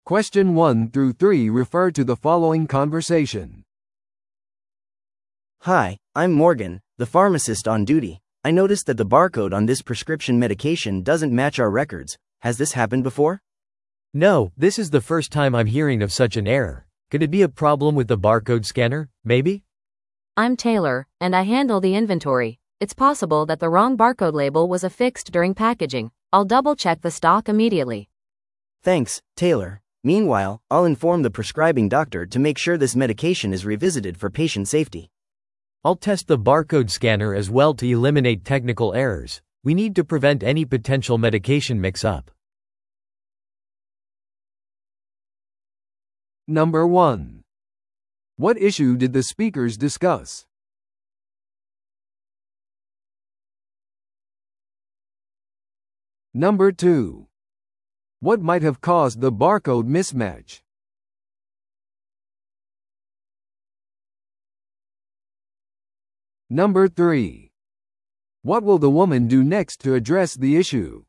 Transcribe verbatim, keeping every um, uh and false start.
Question one through three refer to the following conversation. Hi, I'm Morgan, the pharmacist on duty. I noticed that the barcode on this prescription medication doesn't match our records. Has this happened before? No, this is the first time I'm hearing of such an error. Could it be a problem with the barcode scanner, maybe? I'm Taylor, and I handle the inventory. It's possible that the wrong barcode label was affixed during packaging. I'll double-check the stock immediately. Thanks, Taylor. Meanwhile, I'll inform the prescribing doctor to make sure this medication is revisited for patient safety. I'll test the barcode scanner as well to eliminate technical errors. We need to prevent any potential medication mix-up. Number one. What issue did the speakers discuss? Number two. What might have caused the barcode mismatch? Number three. What will the woman do next to address the issue?